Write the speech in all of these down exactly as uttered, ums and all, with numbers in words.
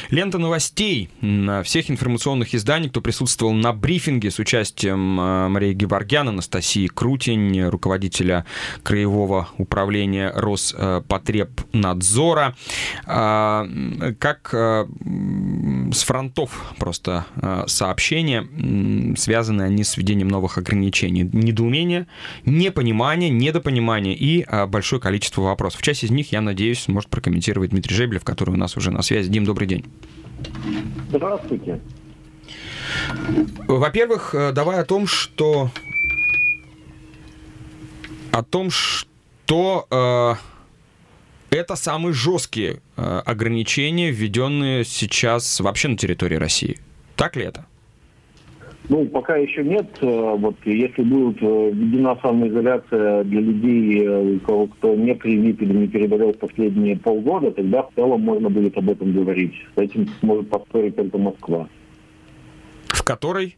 Лента новостей на всех информационных изданий, кто присутствовал на брифинге с участием Марии Геворгян, Анастасии Крутень, руководителя Краевого управления Роспотребнадзора. Как с фронтов просто сообщения, связаны они с введением новых ограничений. Недоумение, непонимание, недопонимание и большое количество вопросов. Часть из них, я надеюсь, может прокомментировать Дмитрий Жебелев, который у нас уже на связи. Дим, добрый день. Здравствуйте. Во-первых, давай о том, что о том, что э, это самые жесткие э, ограничения, введенные сейчас вообще на территории России. Так ли это? Ну, пока еще нет. Вот если будет введена самоизоляция для людей, у кого кто не привит или не переболел последние полгода, тогда в целом можно будет об этом говорить. С этим сможет поспорить только Москва. В которой?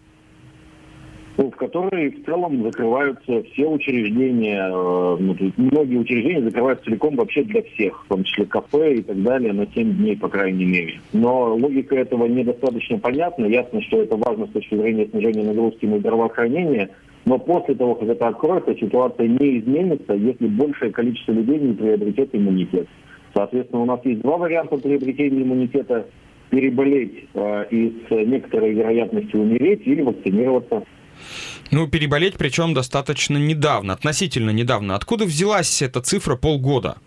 Ну, в которой в целом закрываются все учреждения, ну, многие учреждения закрываются целиком вообще для всех, в том числе кафе и так далее, на семь дней, по крайней мере. Но логика этого недостаточно понятна. Ясно, что это важно с точки зрения снижения нагрузки на здравоохранение, но после того, как это откроется, ситуация не изменится, если большее количество людей не приобретет иммунитет. Соответственно, у нас есть два варианта приобретения иммунитета: переболеть э, и с некоторой вероятностью умереть, или вакцинироваться. Ну, переболеть, причем достаточно недавно, относительно недавно. Откуда взялась эта цифра полгода?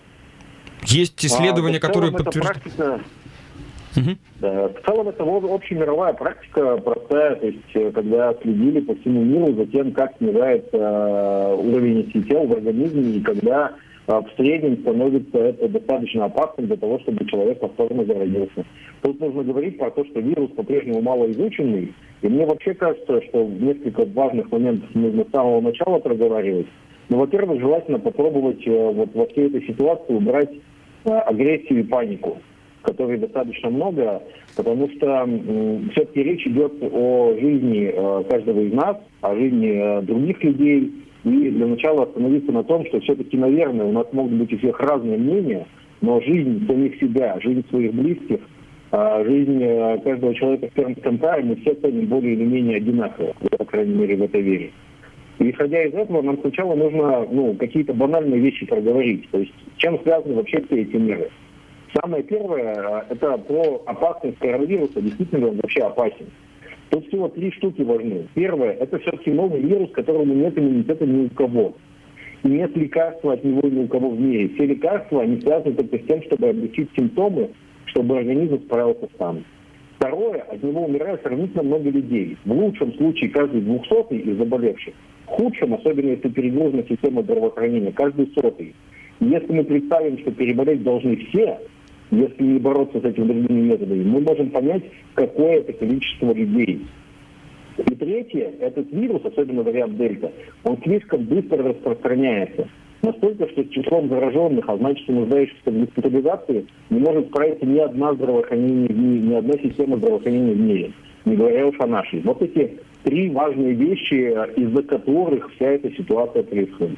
Есть исследования, а, которые подтверждают... Практика... Угу. Да, в целом это общемировая практика простая, то есть когда следили по всему миру за тем, как снижается э, уровень антител в организме, и когда э, в среднем становится это достаточно опасным для того, чтобы человек повторно заразился. Тут нужно говорить про то, что вирус по-прежнему малоизученный, и мне вообще кажется, что несколько важных моментов нужно с самого начала проговаривать. Ну, во-первых, желательно попробовать э, вот во всей этой ситуации убрать э, агрессию и панику, которой достаточно много, потому что э, все-таки речь идет о жизни э, каждого из нас, о жизни э, других людей. И для начала остановиться на том, что все-таки, наверное, у нас могут быть у всех разные мнения, но жизнь самих себя, жизнь своих близких, жизнь каждого человека в Пермском крае мы все ценим более или менее одинаково, по крайней мере, в это верим. И исходя из этого, нам сначала нужно ну, какие-то банальные вещи проговорить. То есть с чем связаны вообще все эти меры? Самое первое, это про опасность коронавируса. Действительно он вообще опасен. Тут всего три штуки важны. Первое, это все-таки новый вирус, которому нет иммунитета ни у кого. И нет лекарства от него ни у кого в мире. Все лекарства, они связаны только с тем, чтобы облегчить симптомы, чтобы организм справился сам. Второе, от него умирает сравнительно много людей. В лучшем случае каждый двухсотый из заболевших. В худшем, особенно если перегружена система здравоохранения, каждый сотый. И если мы представим, что переболеть должны все, если не бороться с этими другими методами, мы можем понять, какое это количество людей. И третье, этот вирус, особенно вариант Дельта, он слишком быстро распространяется. Настолько, что с числом зараженных, а значит, нуждающихся в госпитализации, не может справиться ни одна здравоохранение в мире, ни одна система здравоохранения в мире, не говоря уж о нашей. Вот эти три важные вещи, из-за которых вся эта ситуация происходит.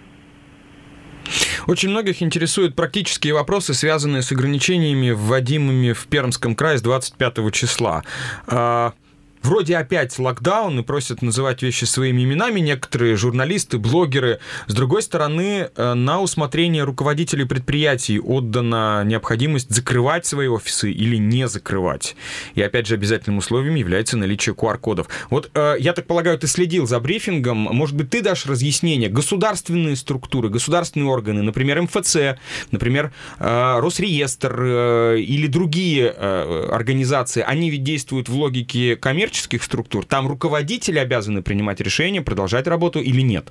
Очень многих интересуют практические вопросы, связанные с ограничениями, вводимыми в Пермском крае с двадцать пятого числа. Вроде опять локдаун и просят называть вещи своими именами некоторые журналисты, блогеры. С другой стороны, на усмотрение руководителей предприятий отдана необходимость закрывать свои офисы или не закрывать. И опять же обязательным условием является наличие ку ар кодов. Вот я так полагаю, ты следил за брифингом. Может быть, ты дашь разъяснение? Государственные структуры, государственные органы, например, эм эф цэ, например, Росреестр или другие организации, они ведь действуют в логике коммерческой структур, там руководители обязаны принимать решение, продолжать работу или нет?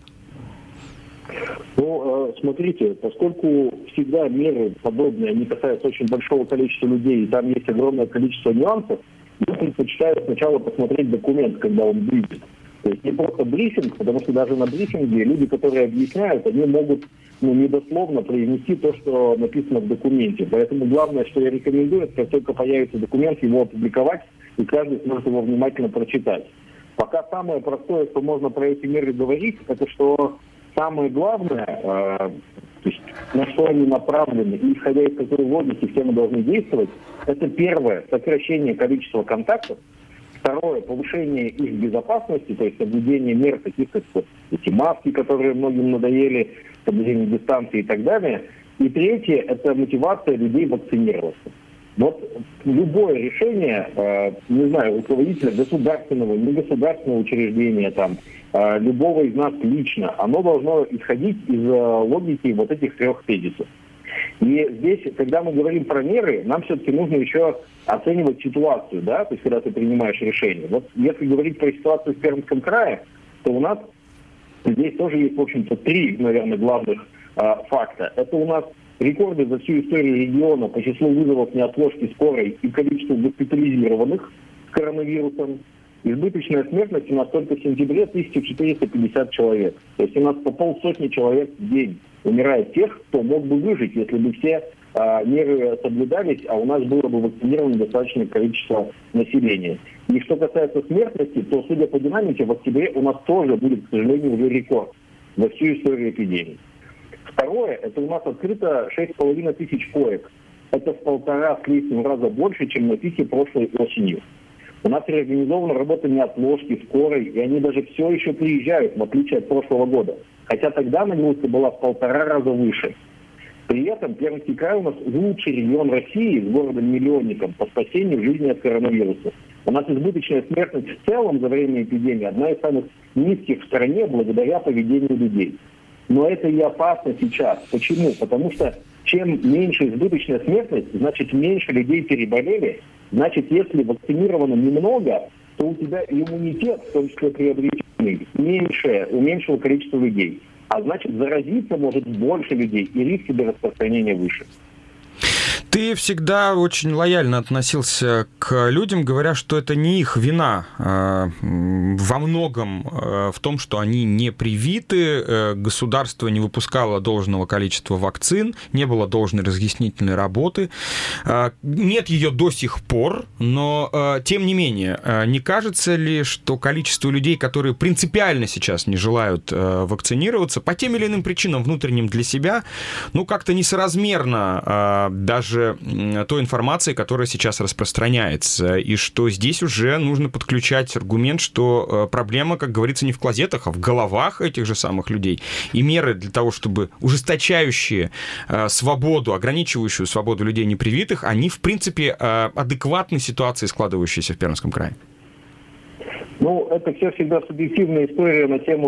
Ну, смотрите, поскольку всегда меры подобные, они касаются очень большого количества людей, и там есть огромное количество нюансов, я предпочитаю сначала посмотреть документ, когда он будет. То есть не просто брифинг, потому что даже на брифинге люди, которые объясняют, они могут ну, недословно произнести то, что написано в документе. Поэтому главное, что я рекомендую, это как только появится документ, его опубликовать, и каждый сможет его внимательно прочитать. Пока самое простое, что можно про эти меры говорить, это что самое главное, э, то есть на что они направлены, и исходя из какой логики все мы должны действовать, это первое, сокращение количества контактов. Второе, повышение их безопасности, то есть соблюдение мер, таких как эти маски, которые многим надоели, соблюдение дистанции и так далее. И третье, это мотивация людей вакцинироваться. Вот любое решение, э, не знаю, руководителя государственного, негосударственного учреждения, там, э, любого из нас лично, оно должно исходить из э, логики вот этих трех тезисов. И здесь, когда мы говорим про меры, нам все-таки нужно еще оценивать ситуацию, да, то есть когда ты принимаешь решение. Вот если говорить про ситуацию в Пермском крае, то у нас здесь тоже есть, в общем-то, три, наверное, главных э, факта. Это у нас рекорды за всю историю региона по числу вызовов неотложки скорой и количеству госпитализированных с коронавирусом. Избыточная смертность у нас только в сентябре тысяча четыреста пятьдесят человек. То есть у нас по полсотни человек в день умирает тех, кто мог бы выжить, если бы все а, меры соблюдались, а у нас было бы вакцинировано достаточное количество населения. И что касается смертности, то, судя по динамике, в октябре у нас тоже будет, к сожалению, уже рекорд за всю историю эпидемии. Второе, это у нас открыто шесть с половиной тысяч коек. Это в полтора с лишним раза больше, чем на пике прошлой осенью. У нас реорганизована работа неотложки, скорой, и они даже все еще приезжают, в отличие от прошлого года. Хотя тогда нагрузка была в полтора раза выше. При этом Пермский край у нас лучший регион России с городом-миллионником по спасению жизни от коронавируса. У нас избыточная смертность в целом за время эпидемии одна из самых низких в стране благодаря поведению людей. Но это и опасно сейчас. Почему? Потому что чем меньше избыточная смертность, значит меньше людей переболели. Значит, если вакцинировано немного, то у тебя иммунитет, в том числе приобретенный, меньше, у меньшего количества людей. А значит, заразиться может больше людей, и риски до распространения выше. Ты всегда очень лояльно относился к людям, говоря, что это не их вина э, во многом э, в том, что они не привиты, э, государство не выпускало должного количества вакцин, не было должной разъяснительной работы. Э, нет ее до сих пор, но э, тем не менее, э, не кажется ли, что количество людей, которые принципиально сейчас не желают э, вакцинироваться, по тем или иным причинам внутренним для себя, ну как-то несоразмерно э, даже той информации, которая сейчас распространяется, и что здесь уже нужно подключать аргумент, что проблема, как говорится, не в клозетах, а в головах этих же самых людей. И меры для того, чтобы ужесточающие свободу, ограничивающую свободу людей непривитых, они, в принципе, адекватны ситуации, складывающейся в Пермском крае. Ну, это все всегда субъективная история на тему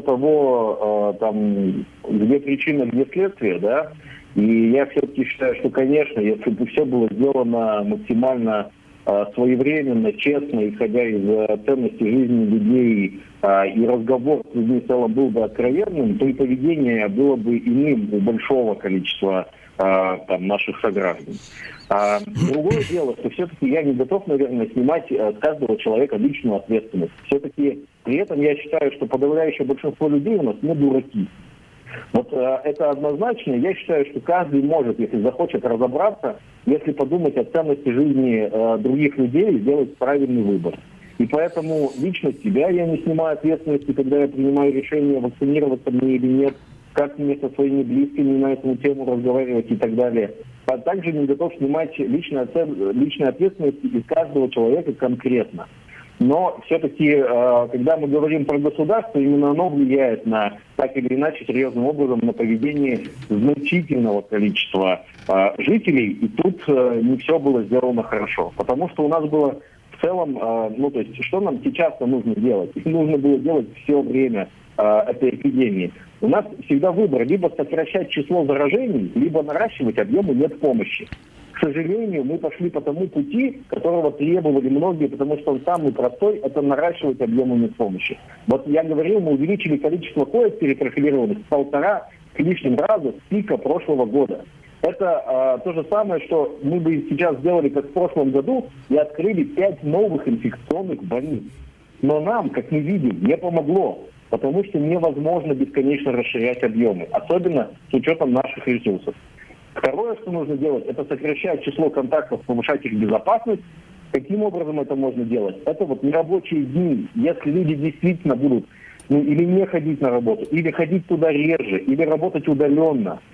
того, там, где причина, где следствие, да. И я все-таки считаю, что, конечно, если бы все было сделано максимально э, своевременно, честно, исходя из э, ценностей жизни людей, э, и разговор с людьми в целом был бы откровенным, то и поведение было бы иным у большого количества э, там, наших сограждан. А другое дело, что все-таки я не готов, наверное, снимать э, с каждого человека личную ответственность. Все-таки при этом я считаю, что подавляющее большинство людей у нас не дураки. Вот э, это однозначно. Я считаю, что каждый может, если захочет разобраться, если подумать о ценности жизни э, других людей, сделать правильный выбор. И поэтому лично с себя я не снимаю ответственности, когда я принимаю решение, вакцинироваться мне или нет, как мне со своими близкими на эту тему разговаривать и так далее. А также не готов снимать личную ответственность из каждого человека конкретно. Но все-таки, когда мы говорим про государство, именно оно влияет на, так или иначе, серьезным образом на поведение значительного количества жителей. И тут не все было сделано хорошо. Потому что у нас было в целом, ну то есть, что нам сейчас-то нужно делать? И нужно было делать все время этой эпидемии. У нас всегда выбор: либо сокращать число заражений, либо наращивать объемы медпомощи. К сожалению, мы пошли по тому пути, которого требовали многие, потому что он самый простой, это наращивать объемы медпомощи. Вот я говорил, мы увеличили количество коек перепрофилированных в полтора с лишним раза с пика прошлого года. Это а, то же самое, что мы бы сейчас сделали, как в прошлом году, и открыли пять новых инфекционных больниц. Но нам, как мы видим, не помогло, потому что невозможно бесконечно расширять объемы, особенно с учетом наших ресурсов. Второе, что нужно делать, это сокращать число контактов, повышать их безопасность. Каким образом это можно делать? Это вот нерабочие дни. Если люди действительно будут ну, или не ходить на работу, или ходить туда реже, или работать удаленно,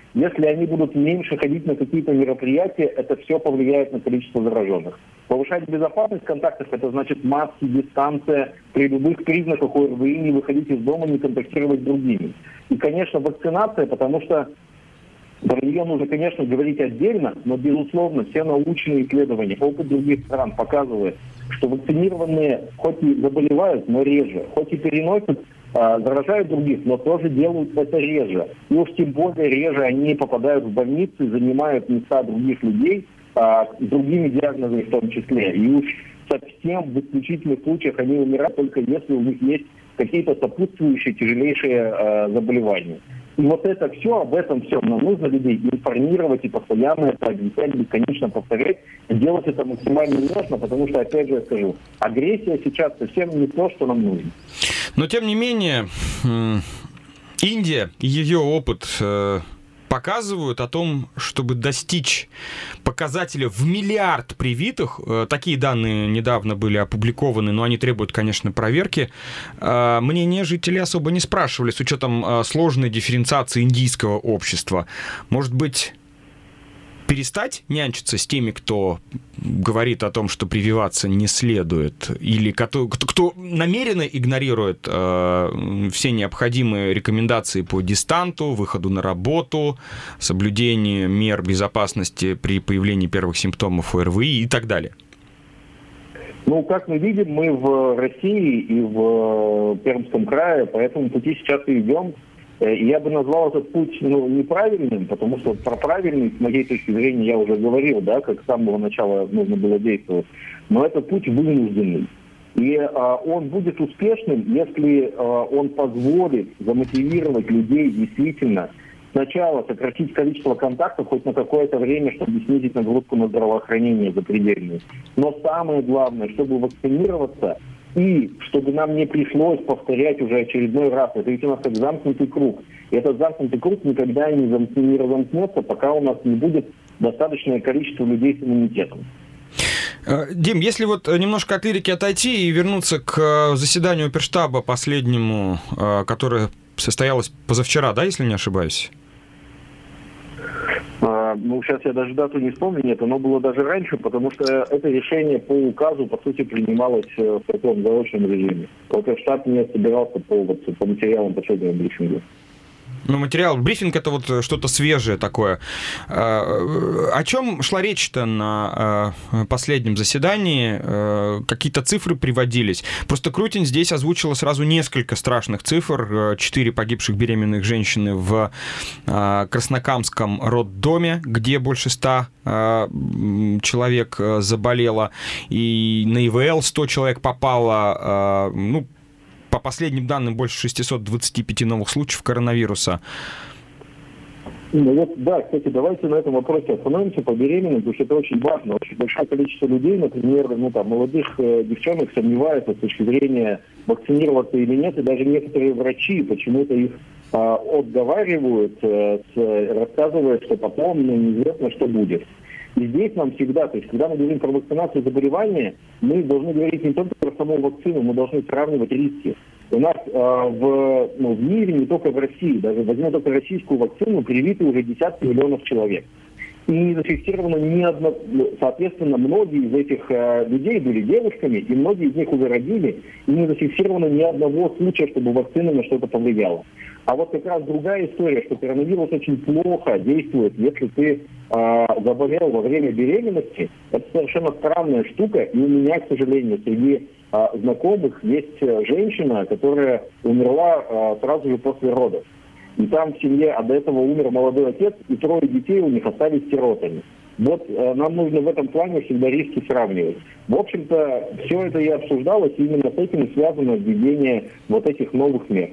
Если они будут меньше ходить на какие-то мероприятия, это все повлияет на количество зараженных. Повышать безопасность контактов – это значит маски, дистанция, при любых признаках ОРВИ не выходить из дома, не контактировать с другими. И, конечно, вакцинация, потому что про нее нужно, конечно, говорить отдельно, но, безусловно, все научные исследования, опыт других стран показывает, что вакцинированные хоть и заболевают, но реже, хоть и переносят, а, заражают других, но тоже делают это реже. И уж тем более реже они попадают в больницы, занимают места других людей, а, с другими диагнозами в том числе. И уж совсем в исключительных случаях они умирают только если у них есть какие-то сопутствующие тяжелейшие а, заболевания. И вот это все, об этом все нам нужно людей информировать и постоянно это объяснять, бесконечно повторять, и делать это максимально нежно, потому что, опять же, я скажу, агрессия сейчас совсем не то, что нам нужно. Но, тем не менее, Индия и ее опыт показывают о том, чтобы достичь показателя в миллиард привитых, такие данные недавно были опубликованы, но они требуют, конечно, проверки, мнение жителей особо не спрашивали, с учетом сложной дифференциации индийского общества. Может быть, перестать нянчиться с теми, кто говорит о том, что прививаться не следует, или кто, кто намеренно игнорирует э, все необходимые рекомендации по дистанту, выходу на работу, соблюдению мер безопасности при появлении первых симптомов ОРВИ и так далее? Ну, как мы видим, мы в России и в Пермском крае по этому пути сейчас и идем. Я бы назвал этот путь ну, неправильным, потому что про правильный, с моей точки зрения, я уже говорил, да, как с самого начала нужно было действовать. Но это путь вынужденный. И а, он будет успешным, если а, он позволит замотивировать людей действительно сначала сократить количество контактов хоть на какое-то время, чтобы снизить нагрузку на здравоохранение запредельную. Но самое главное, чтобы вакцинироваться и чтобы нам не пришлось повторять уже очередной раз. Это ведь у нас как замкнутый круг. И этот замкнутый круг никогда не, зам... не разомкнется, пока у нас не будет достаточное количество людей с иммунитетом. Дим, если вот немножко от лирики отойти и вернуться к заседанию оперштаба последнему, которое состоялось позавчера, да, если не ошибаюсь? Ну, сейчас я даже дату не вспомню, нет, оно было даже раньше, потому что это решение по указу, по сути, принималось в таком заочном режиме. Оперштаб не собирался по, по материалам последнего брифинга. Ну, материал, брифинг — это вот что-то свежее такое. О чем шла речь-то на последнем заседании? Какие-то цифры приводились? Просто Крутин здесь озвучила сразу несколько страшных цифр. Четыре погибших беременных женщины в Краснокамском роддоме, где больше ста человек заболело. И на ИВЛ сто человек попало, ну, по последним данным, больше шестьсот двадцать пять новых случаев коронавируса. Ну вот, да, кстати, давайте на этом вопросе остановимся по беременным, потому что это очень важно. Очень большое количество людей, например, ну там, молодых э, девчонок сомневаются с точки зрения вакцинироваться или нет, и даже некоторые врачи почему-то их э, отговаривают, э, с, рассказывают, что потом ну, неизвестно, что будет. И здесь нам всегда, то есть когда мы говорим про вакцинацию заболевания, мы должны говорить не только про саму вакцину, мы должны сравнивать риски. У нас э, в, ну, в мире, не только в России, даже возьмем только российскую вакцину, привиты уже десятки миллионов человек. И не зафиксировано ни одно, соответственно, многие из этих э, людей были девушками, и многие из них уже родили, и не зафиксировано ни одного случая, чтобы вакцина на что-то повлияла. А вот как раз другая история, что коронавирус очень плохо действует, если ты э, заболел во время беременности. Это совершенно странная штука, и у меня, к сожалению, среди э, знакомых есть женщина, которая умерла э, сразу же после родов. И там в семье, а до этого умер молодой отец, и трое детей у них остались сиротами. Вот э, нам нужно в этом плане всегда риски сравнивать. В общем-то, все это и обсуждалось, и именно с этим связано введение вот этих новых мер.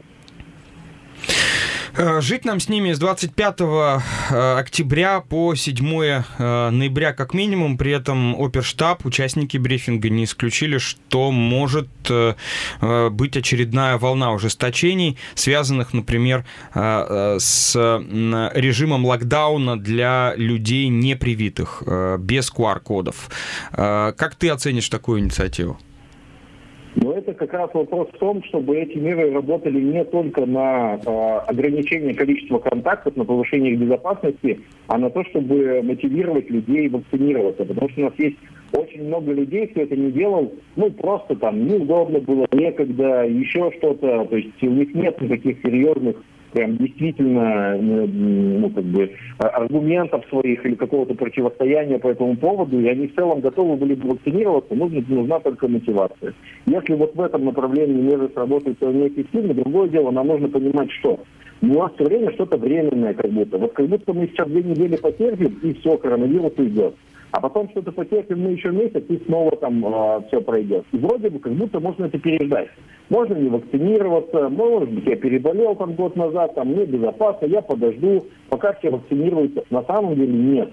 Жить нам с ними с двадцать пятого октября по седьмое ноября как минимум. При этом оперштаб, участники брифинга не исключили, что может быть очередная волна ужесточений, связанных, например, с режимом локдауна для людей непривитых, без ку ар кодов. Как ты оценишь такую инициативу? Но это как раз вопрос в том, чтобы эти меры работали не только на э, ограничение количества контактов, на повышение их безопасности, а на то, чтобы мотивировать людей вакцинироваться. Потому что у нас есть очень много людей, кто это не делал, ну, просто там неудобно было, некогда, еще что-то. То есть у них нет никаких серьезных, прям действительно, ну, как бы, аргументов своих или какого-то противостояния по этому поводу, и они в целом готовы были бы вакцинироваться, нужна, нужна только мотивация. Если вот в этом направлении меры сработают неэффективно, другое дело, нам нужно понимать, что у нас все время что-то временное как будто. Вот как будто мы сейчас две недели потерпим, и все, коронавирус уйдет. А потом что-то потерпим мы еще месяц, и снова там э, все пройдет. И вроде бы как будто можно это переждать. Можно не вакцинироваться, может быть, я переболел там год назад, там мне безопасно, я подожду, пока все вакцинируются. На самом деле нет.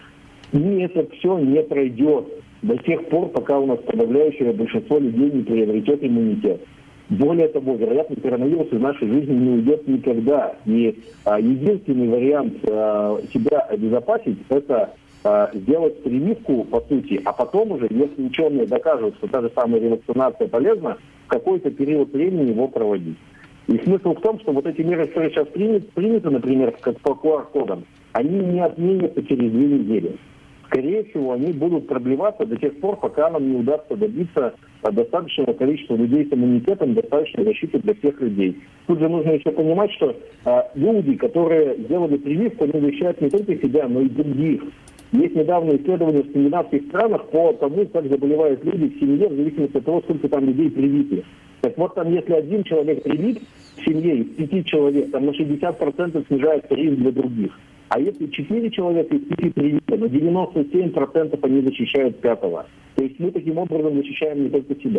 И это все не пройдет до тех пор, пока у нас подавляющее большинство людей не приобретет иммунитет. Более того, вероятно, коронавирус из нашей жизни не уйдет никогда. И а, единственный вариант а, себя обезопасить – это а, сделать прививку, по сути, а потом уже, если ученые докажут, что та же самая ревакцинация полезна, в какой-то период времени его проводить. И смысл в том, что вот эти меры, которые сейчас приняты, приняты, например, как по ку ар-кодам, они не отменятся через две недели. Скорее всего, они будут продлеваться до тех пор, пока нам не удастся добиться достаточного количества людей с иммунитетом, достаточной защиты для всех людей. Тут же нужно еще понимать, что а, люди, которые сделали прививку, они защищают не только себя, но и других. Есть недавнее исследование в скандинавских странах по тому, как заболевают люди в семье, в зависимости от того, сколько там людей привиты. Так вот, там, если один человек привит в семье из пяти человек, там на шестьдесят процентов снижается риск для других. А если четыре человека из пяти привиты, на девяносто семь процентов они защищают пятого. То есть мы таким образом защищаем не только себя.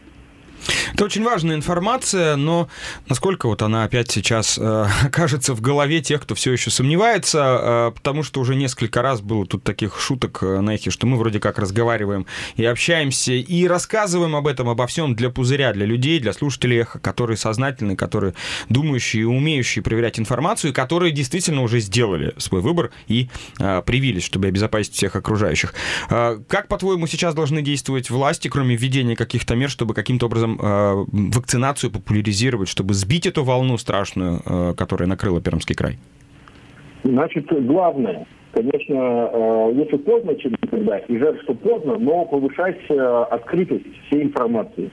Это очень важная информация, но насколько вот она опять сейчас э, окажется в голове тех, кто все еще сомневается, э, потому что уже несколько раз было тут таких шуток э, на эхе, что мы вроде как разговариваем и общаемся, и рассказываем об этом, обо всем для пузыря, для людей, для слушателей эха, которые сознательны, которые думающие и умеющие проверять информацию, и которые действительно уже сделали свой выбор и э, привились, чтобы обезопасить всех окружающих. Э, как, по-твоему, сейчас должны действовать власти, кроме введения каких-то мер, чтобы каким-то образом э, вакцинацию популяризировать, чтобы сбить эту волну страшную, которая накрыла Пермский край? Значит, главное, конечно, лучше поздно, чем никогда, и жаль, что поздно, но повышать открытость всей информации.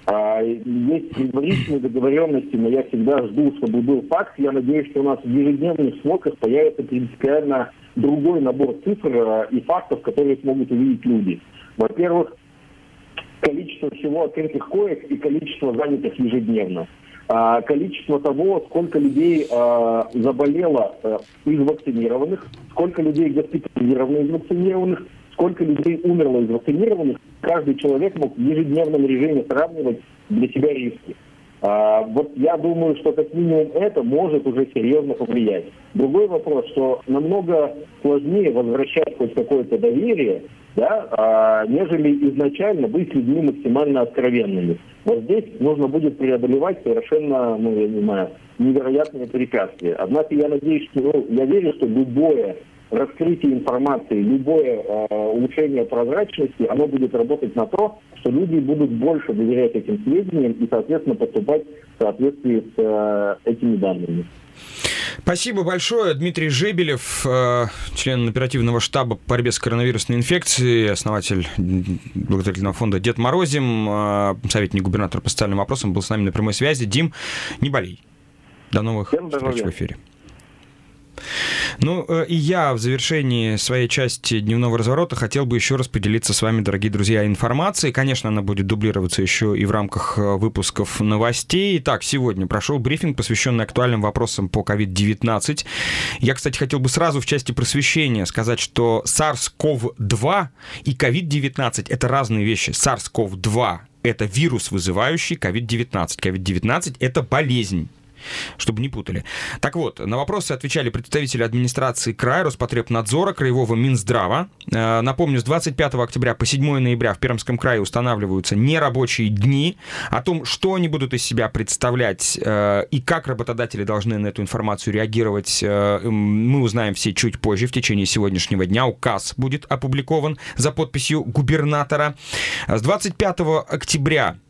Есть предварительные договоренности, но я всегда жду, чтобы был факт. Я надеюсь, что у нас в ежедневных сводках появится принципиально другой набор цифр и фактов, которые смогут увидеть люди. Во-первых, количество всего открытых коек и количество занятых ежедневно. А, количество того, сколько людей а, заболело а, из вакцинированных, сколько людей госпитализировано из вакцинированных, сколько людей умерло из вакцинированных. Каждый человек мог в ежедневном режиме сравнивать для себя риски. А, вот я думаю, что как минимум это может уже серьезно повлиять. Другой вопрос, что намного сложнее возвращать хоть какое-то доверие, да, а, нежели изначально быть людьми максимально откровенными. Вот здесь нужно будет преодолевать совершенно, ну, я не знаю, невероятные препятствия. Однако я надеюсь, что, ну, я верю, что любое раскрытие информации, любое э, улучшение прозрачности, оно будет работать на то, что люди будут больше доверять этим сведениям и, соответственно, поступать в соответствии с э, этими данными. Спасибо большое. Дмитрий Жебелев, член оперативного штаба по борьбе с коронавирусной инфекцией, основатель благотворительного фонда «Дед Морозим», советник губернатора по социальным вопросам, был с нами на прямой связи. Дим, не болей. До новых встреч в эфире. Ну, и я в завершении своей части дневного разворота хотел бы еще раз поделиться с вами, дорогие друзья, информацией. Конечно, она будет дублироваться еще и в рамках выпусков новостей. Итак, сегодня прошел брифинг, посвященный актуальным вопросам по ковид девятнадцать. Я, кстати, хотел бы сразу в части просвещения сказать, что сарс ков два и ковид девятнадцать – это разные вещи. сарс ков два – это вирус, вызывающий ковид девятнадцать. ковид девятнадцать – это болезнь. Чтобы не путали. Так вот, на вопросы отвечали представители администрации края, Роспотребнадзора, Краевого Минздрава. Напомню, с двадцать пятого октября по седьмое ноября в Пермском крае устанавливаются нерабочие дни. О том, что они будут из себя представлять и как работодатели должны на эту информацию реагировать, мы узнаем все чуть позже, в течение сегодняшнего дня. Указ будет опубликован за подписью губернатора. С двадцать пятого октября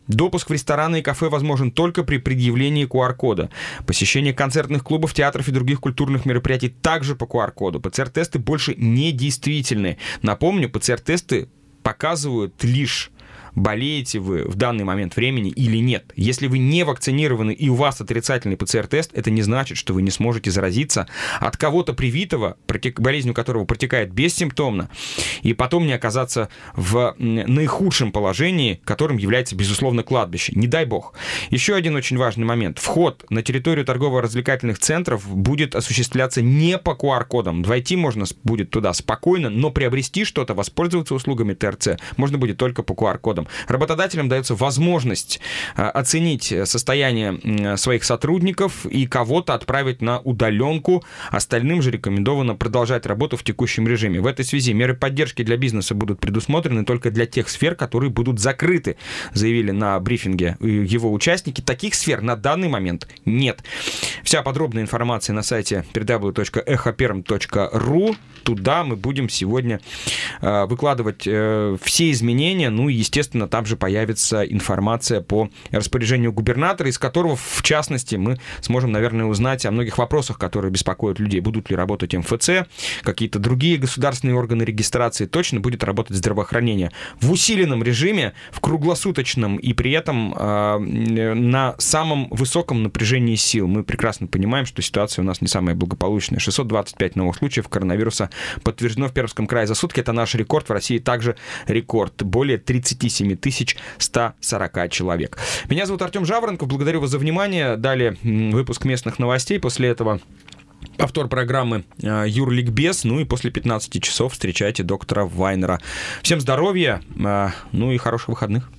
Допуск в рестораны и кафе возможен только при предъявлении ку ар кода. Посещение концертных клубов, театров и других культурных мероприятий также по ку ар коду. пэ цэ эр-тесты больше не действительны. Напомню, пэ цэ эр-тесты показывают лишь, болеете вы в данный момент времени или нет. Если вы не вакцинированы и у вас отрицательный пэ цэ эр-тест, это не значит, что вы не сможете заразиться от кого-то привитого, болезнью которого протекает бессимптомно, и потом не оказаться в наихудшем положении, которым является, безусловно, кладбище. Не дай бог. Еще один очень важный момент. Вход на территорию торгово-развлекательных центров будет осуществляться не по ку ар кодам. Войти можно будет туда спокойно, но приобрести что-то, воспользоваться услугами тэ эр цэ можно будет только по ку ар кодам. Работодателям дается возможность оценить состояние своих сотрудников и кого-то отправить на удаленку. Остальным же рекомендовано продолжать работу в текущем режиме. В этой связи меры поддержки для бизнеса будут предусмотрены только для тех сфер, которые будут закрыты, заявили на брифинге его участники. Таких сфер на данный момент нет. Вся подробная информация на сайте дабл ю дабл ю дабл ю точка эхо перм точка ру. Туда мы будем сегодня выкладывать все изменения, ну и, естественно, там же появится информация по распоряжению губернатора, из которого, в частности, мы сможем, наверное, узнать о многих вопросах, которые беспокоят людей. Будут ли работать эм эф цэ, какие-то другие государственные органы регистрации, точно будет работать здравоохранение в усиленном режиме, в круглосуточном и при этом э, на самом высоком напряжении сил. Мы прекрасно понимаем, что ситуация у нас не самая благополучная. шестьсот двадцать пять новых случаев коронавируса подтверждено в Пермском крае за сутки. Это наш рекорд. В России также рекорд. Более тридцать семь тысяч сто сорок человек. Меня зовут Артем Жаворонков. Благодарю вас за внимание. Далее выпуск местных новостей. После этого повтор программы «Юрликбез». Ну и после пятнадцати часов встречайте доктора Вайнера. Всем здоровья, ну и хороших выходных.